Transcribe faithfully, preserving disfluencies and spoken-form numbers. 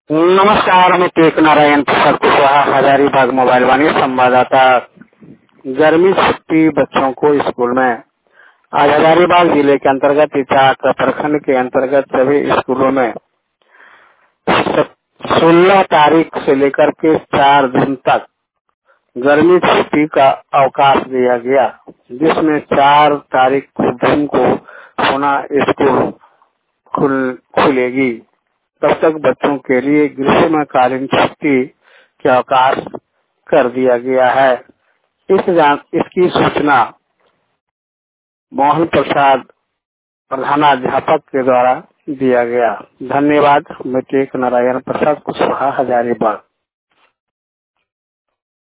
नमस्कार, मैं टेक नारायण प्रसाद कुशवाहा, हजारीबाग मोबाइल वाणी संवाददाता। गर्मी छुट्टी बच्चों को स्कूल में। आज हजारीबाग जिले के अंतर्गत इचाक प्रखंड के अंतर्गत सभी स्कूलों में सोलह तारीख से लेकर के चार जून तक गर्मी छुट्टी का अवकाश दिया गया, जिसमें चार तारीख जून को पुनः स्कूल खुल खुलेगी। तब तक बच्चों के लिए ग्रीष्मकालीन छुट्टी के अवकाश कर दिया गया है। इस जान, इसकी सूचना मोहन प्रसाद प्रधानाध्यापक के द्वारा दिया गया। धन्यवाद। मैं टेक नारायण प्रसाद कुशवाहा, हजारीबाग।